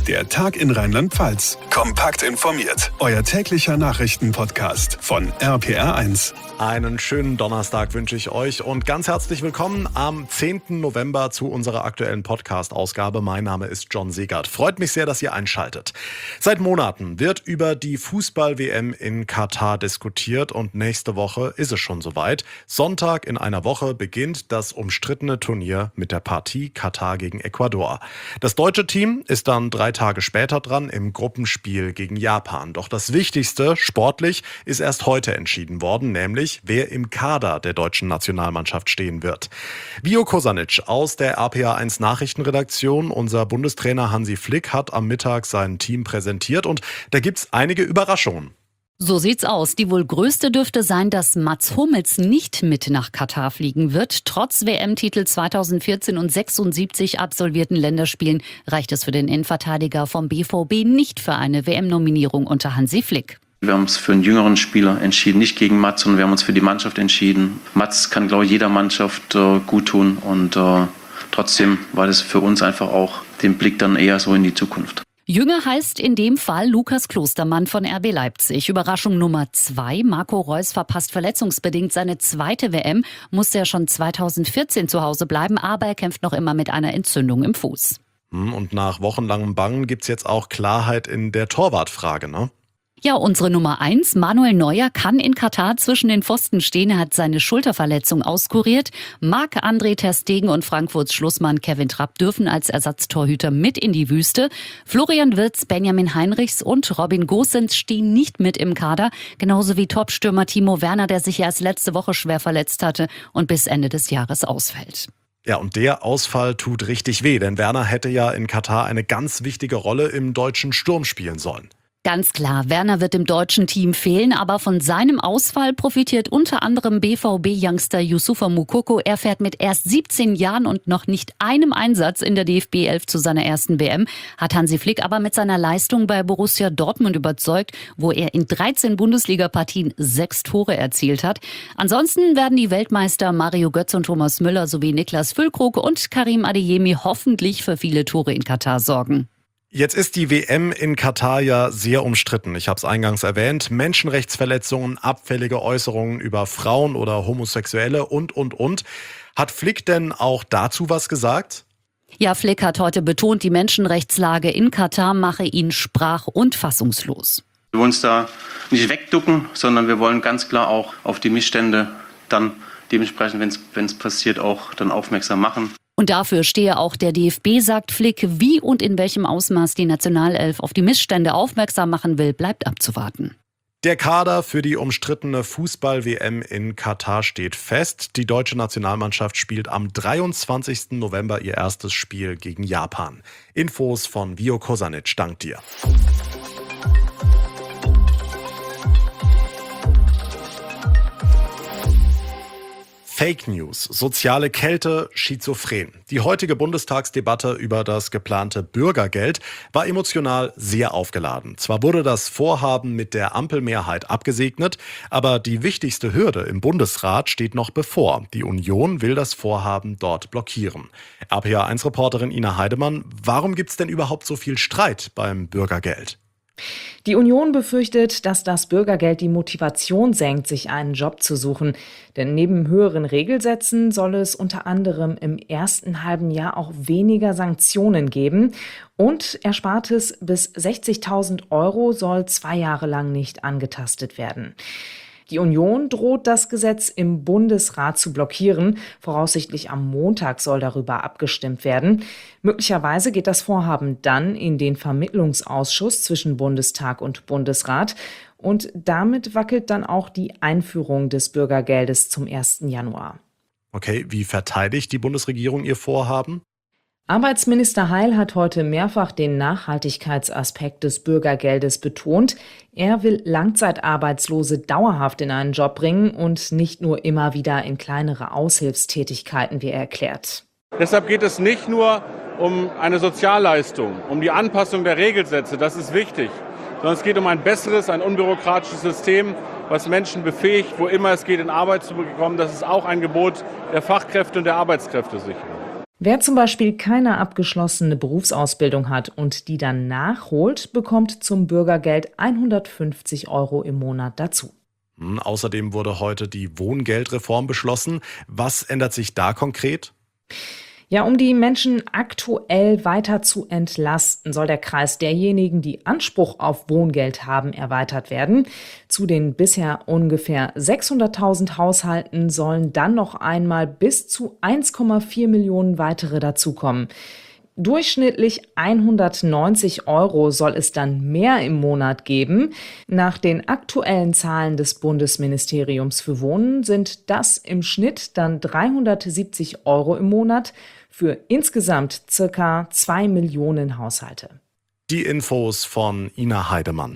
Der Tag in Rheinland-Pfalz. Kompakt informiert. Euer täglicher Nachrichtenpodcast von RPR1. Einen schönen Donnerstag wünsche ich euch und ganz herzlich willkommen am 10. November zu unserer aktuellen Podcast-Ausgabe. Mein Name ist John Segert. Freut mich sehr, dass ihr einschaltet. Seit Monaten wird über die Fußball-WM in Katar diskutiert und nächste Woche ist es schon soweit. Sonntag in einer Woche beginnt das umstrittene Turnier mit der Partie Katar gegen Ecuador. Das deutsche Team ist dann 3 Tage später dran im Gruppenspiel gegen Japan. Doch das Wichtigste, sportlich, ist erst heute entschieden worden, nämlich wer im Kader der deutschen Nationalmannschaft stehen wird. Vio Kosanic aus der RPA1 Nachrichtenredaktion, unser Bundestrainer Hansi Flick, hat am Mittag sein Team präsentiert und da gibt's einige Überraschungen. So sieht's aus. Die wohl größte dürfte sein, dass Mats Hummels nicht mit nach Katar fliegen wird. Trotz WM-Titel 2014 und 76 absolvierten Länderspielen reicht es für den Innenverteidiger vom BVB nicht für eine WM-Nominierung unter Hansi Flick. Wir haben uns für einen jüngeren Spieler entschieden, nicht gegen Mats, sondern wir haben uns für die Mannschaft entschieden. Mats kann, glaube ich, jeder Mannschaft gut tun und trotzdem war das für uns einfach auch den Blick dann eher so in die Zukunft. Jünger heißt in dem Fall Lukas Klostermann von RB Leipzig. Überraschung Nummer 2. Marco Reus verpasst verletzungsbedingt seine zweite WM. Musste ja schon 2014 zu Hause bleiben, aber er kämpft noch immer mit einer Entzündung im Fuß. Und nach wochenlangem Bangen gibt's jetzt auch Klarheit in der Torwartfrage, ne? Ja, unsere Nummer 1, Manuel Neuer, kann in Katar zwischen den Pfosten stehen. Er hat seine Schulterverletzung auskuriert. Marc-André ter Stegen und Frankfurts Schlussmann Kevin Trapp dürfen als Ersatztorhüter mit in die Wüste. Florian Wirtz, Benjamin Heinrichs und Robin Gosens stehen nicht mit im Kader. Genauso wie Topstürmer Timo Werner, der sich erst letzte Woche schwer verletzt hatte und bis Ende des Jahres ausfällt. Ja, und der Ausfall tut richtig weh, denn Werner hätte ja in Katar eine ganz wichtige Rolle im deutschen Sturm spielen sollen. Ganz klar, Werner wird im deutschen Team fehlen, aber von seinem Ausfall profitiert unter anderem BVB-Youngster Youssoufa Moukoko. Er fährt mit erst 17 Jahren und noch nicht einem Einsatz in der DFB 11 zu seiner ersten WM, hat Hansi Flick aber mit seiner Leistung bei Borussia Dortmund überzeugt, wo er in 13 Bundesliga-Partien 6 Tore erzielt hat. Ansonsten werden die Weltmeister Mario Götze und Thomas Müller sowie Niklas Füllkrug und Karim Adeyemi hoffentlich für viele Tore in Katar sorgen. Jetzt ist die WM in Katar ja sehr umstritten. Ich habe es eingangs erwähnt. Menschenrechtsverletzungen, abfällige Äußerungen über Frauen oder Homosexuelle und. Hat Flick denn auch dazu was gesagt? Ja, Flick hat heute betont, die Menschenrechtslage in Katar mache ihn sprach- und fassungslos. Wir wollen uns da nicht wegducken, sondern wir wollen ganz klar auch auf die Missstände dann dementsprechend, wenn es passiert, auch dann aufmerksam machen. Und dafür stehe auch der DFB, sagt Flick. Wie und in welchem Ausmaß die Nationalelf auf die Missstände aufmerksam machen will, bleibt abzuwarten. Der Kader für die umstrittene Fußball-WM in Katar steht fest. Die deutsche Nationalmannschaft spielt am 23. November ihr erstes Spiel gegen Japan. Infos von Vio Kosanic. Dank dir. Fake News, soziale Kälte, schizophren. Die heutige Bundestagsdebatte über das geplante Bürgergeld war emotional sehr aufgeladen. Zwar wurde das Vorhaben mit der Ampelmehrheit abgesegnet, aber die wichtigste Hürde im Bundesrat steht noch bevor. Die Union will das Vorhaben dort blockieren. RPA1-Reporterin Ina Heidemann, warum gibt's denn überhaupt so viel Streit beim Bürgergeld? Die Union befürchtet, dass das Bürgergeld die Motivation senkt, sich einen Job zu suchen. Denn neben höheren Regelsätzen soll es unter anderem im ersten halben Jahr auch weniger Sanktionen geben. Und Erspartes bis 60.000 € soll 2 Jahre lang nicht angetastet werden. Die Union droht, das Gesetz im Bundesrat zu blockieren. Voraussichtlich am Montag soll darüber abgestimmt werden. Möglicherweise geht das Vorhaben dann in den Vermittlungsausschuss zwischen Bundestag und Bundesrat. Und damit wackelt dann auch die Einführung des Bürgergeldes zum 1. Januar. Okay, wie verteidigt die Bundesregierung ihr Vorhaben? Arbeitsminister Heil hat heute mehrfach den Nachhaltigkeitsaspekt des Bürgergeldes betont. Er will Langzeitarbeitslose dauerhaft in einen Job bringen und nicht nur immer wieder in kleinere Aushilfstätigkeiten, wie er erklärt. Deshalb geht es nicht nur um eine Sozialleistung, um die Anpassung der Regelsätze, das ist wichtig, sondern es geht um ein besseres, ein unbürokratisches System, was Menschen befähigt, wo immer es geht, in Arbeit zu bekommen. Das ist auch ein Gebot der Fachkräfte und der Arbeitskräftesicherung. Wer zum Beispiel keine abgeschlossene Berufsausbildung hat und die dann nachholt, bekommt zum Bürgergeld 150 € im Monat dazu. Außerdem wurde heute die Wohngeldreform beschlossen. Was ändert sich da konkret? Ja, um die Menschen aktuell weiter zu entlasten, soll der Kreis derjenigen, die Anspruch auf Wohngeld haben, erweitert werden. Zu den bisher ungefähr 600.000 Haushalten sollen dann noch einmal bis zu 1,4 Millionen weitere dazukommen. Durchschnittlich 190 € soll es dann mehr im Monat geben. Nach den aktuellen Zahlen des Bundesministeriums für Wohnen sind das im Schnitt dann 370 € im Monat für insgesamt circa 2 Millionen Haushalte. Die Infos von Ina Heidemann.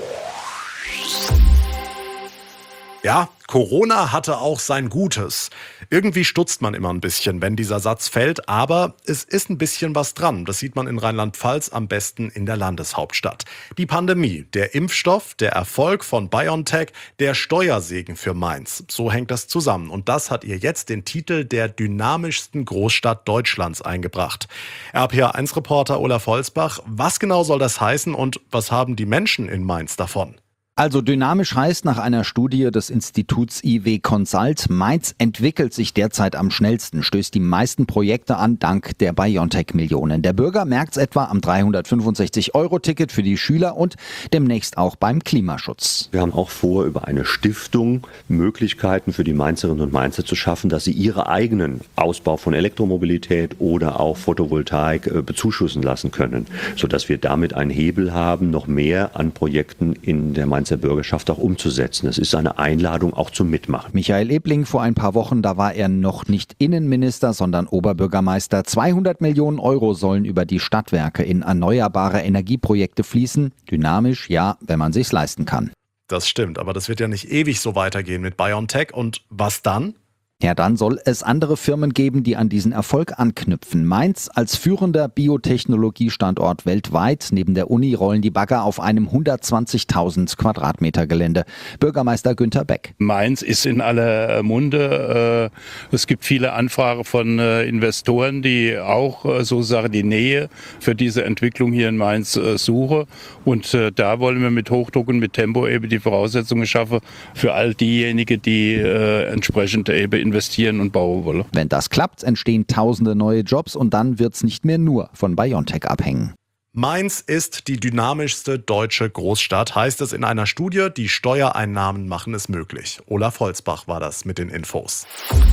Ja, Corona hatte auch sein Gutes. Irgendwie stutzt man immer ein bisschen, wenn dieser Satz fällt, aber es ist ein bisschen was dran. Das sieht man in Rheinland-Pfalz, am besten in der Landeshauptstadt. Die Pandemie, der Impfstoff, der Erfolg von BioNTech, der Steuersegen für Mainz. So hängt das zusammen. Und das hat ihr jetzt den Titel der dynamischsten Großstadt Deutschlands eingebracht. RPA1-Reporter Olaf Holzbach, was genau soll das heißen und was haben die Menschen in Mainz davon? Also dynamisch heißt nach einer Studie des Instituts IW Consult, Mainz entwickelt sich derzeit am schnellsten, stößt die meisten Projekte an dank der BioNTech-Millionen. Der Bürger merkt's etwa am 365-Euro-Ticket für die Schüler und demnächst auch beim Klimaschutz. Wir haben auch vor, über eine Stiftung Möglichkeiten für die Mainzerinnen und Mainzer zu schaffen, dass sie ihre eigenen Ausbau von Elektromobilität oder auch Photovoltaik bezuschussen lassen können, sodass wir damit einen Hebel haben, noch mehr an Projekten in der Mainzer Bürgerschaft auch umzusetzen. Es ist eine Einladung auch zum Mitmachen. Michael Ebling vor ein paar Wochen, da war er noch nicht Innenminister, sondern Oberbürgermeister. 200 Millionen € sollen über die Stadtwerke in erneuerbare Energieprojekte fließen. Dynamisch, ja, wenn man sich's leisten kann. Das stimmt, aber das wird ja nicht ewig so weitergehen mit BioNTech. Und was dann? Ja, dann soll es andere Firmen geben, die an diesen Erfolg anknüpfen. Mainz als führender Biotechnologiestandort weltweit. Neben der Uni rollen die Bagger auf einem 120.000 Quadratmeter Gelände. Bürgermeister Günther Beck. Mainz ist in aller Munde. Es gibt viele Anfragen von Investoren, die auch sozusagen die Nähe für diese Entwicklung hier in Mainz suchen. Und da wollen wir mit Hochdruck und mit Tempo eben die Voraussetzungen schaffen für all diejenigen, die entsprechend eben investieren und bauen wollen. Wenn das klappt, entstehen tausende neue Jobs und dann wird's nicht mehr nur von BioNTech abhängen. Mainz ist die dynamischste deutsche Großstadt, heißt es in einer Studie. Die Steuereinnahmen machen es möglich. Olaf Holzbach war das mit den Infos.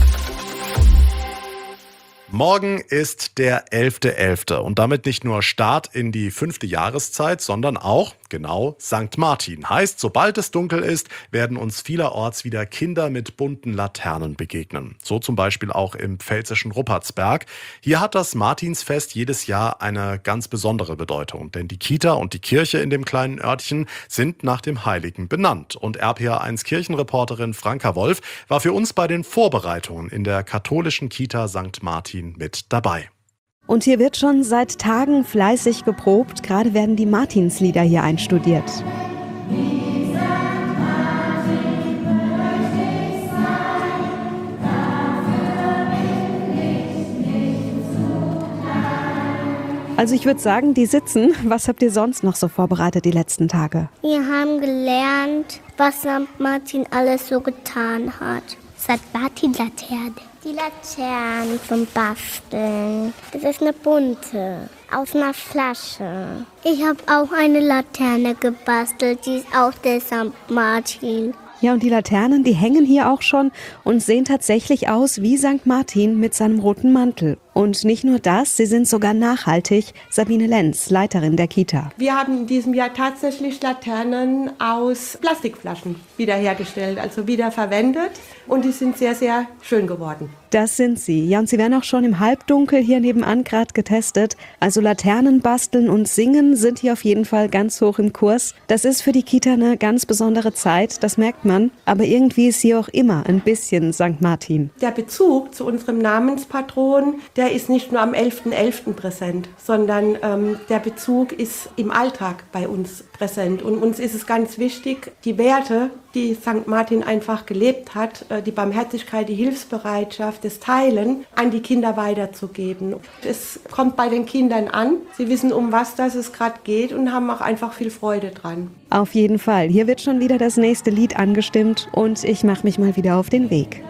Morgen ist der 11.11. und damit nicht nur Start in die 5. Jahreszeit, sondern auch, genau, St. Martin. Heißt, sobald es dunkel ist, werden uns vielerorts wieder Kinder mit bunten Laternen begegnen. So zum Beispiel auch im pfälzischen Ruppertsberg. Hier hat das Martinsfest jedes Jahr eine ganz besondere Bedeutung, denn die Kita und die Kirche in dem kleinen Örtchen sind nach dem Heiligen benannt. Und RPA1 Kirchenreporterin Franka Wolf war für uns bei den Vorbereitungen in der katholischen Kita St. Martin mit dabei. Und hier wird schon seit Tagen fleißig geprobt. Gerade werden die Martinslieder hier einstudiert. Also ich würde sagen, die sitzen. Was habt ihr sonst noch so vorbereitet die letzten Tage? Wir haben gelernt, was St. Martin alles so getan hat. St. Martin-Laterne. Die Laternen zum Basteln. Das ist eine bunte, aus einer Flasche. Ich habe auch eine Laterne gebastelt, die ist auch der St. Martin. Ja, und die Laternen, die hängen hier auch schon und sehen tatsächlich aus wie St. Martin mit seinem roten Mantel. Und nicht nur das, sie sind sogar nachhaltig. Sabine Lenz, Leiterin der Kita. Wir haben in diesem Jahr tatsächlich Laternen aus Plastikflaschen wiederhergestellt, also wiederverwendet. Und die sind sehr, sehr schön geworden. Das sind sie. Ja, und sie werden auch schon im Halbdunkel hier nebenan gerade getestet. Also Laternen basteln und singen sind hier auf jeden Fall ganz hoch im Kurs. Das ist für die Kita eine ganz besondere Zeit, das merkt man. Aber irgendwie ist sie auch immer ein bisschen St. Martin. Der Bezug zu unserem Namenspatron, der ist nicht nur am 11.11. präsent, sondern der Bezug ist im Alltag bei uns präsent. Und uns ist es ganz wichtig, die Werte die St. Martin einfach gelebt hat, die Barmherzigkeit, die Hilfsbereitschaft, das Teilen an die Kinder weiterzugeben. Es kommt bei den Kindern an, sie wissen, um was das es gerade geht und haben auch einfach viel Freude dran. Auf jeden Fall, hier wird schon wieder das nächste Lied angestimmt und ich mache mich mal wieder auf den Weg.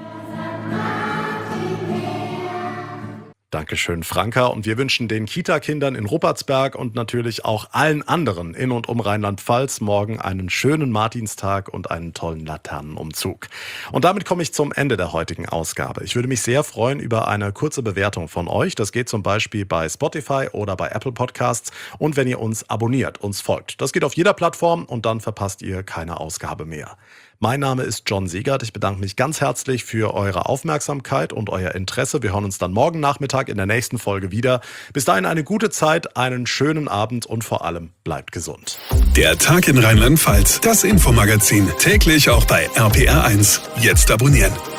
Dankeschön, Franka. Und wir wünschen den Kita-Kindern in Ruppertsberg und natürlich auch allen anderen in und um Rheinland-Pfalz morgen einen schönen Martinstag und einen tollen Laternenumzug. Und damit komme ich zum Ende der heutigen Ausgabe. Ich würde mich sehr freuen über eine kurze Bewertung von euch. Das geht zum Beispiel bei Spotify oder bei Apple Podcasts. Und wenn ihr uns abonniert, uns folgt. Das geht auf jeder Plattform und dann verpasst ihr keine Ausgabe mehr. Mein Name ist John Segert. Ich bedanke mich ganz herzlich für eure Aufmerksamkeit und euer Interesse. Wir hören uns dann morgen Nachmittag in der nächsten Folge wieder. Bis dahin eine gute Zeit, einen schönen Abend und vor allem bleibt gesund. Der Tag in Rheinland-Pfalz, das Infomagazin, täglich auch bei RPR1. Jetzt abonnieren.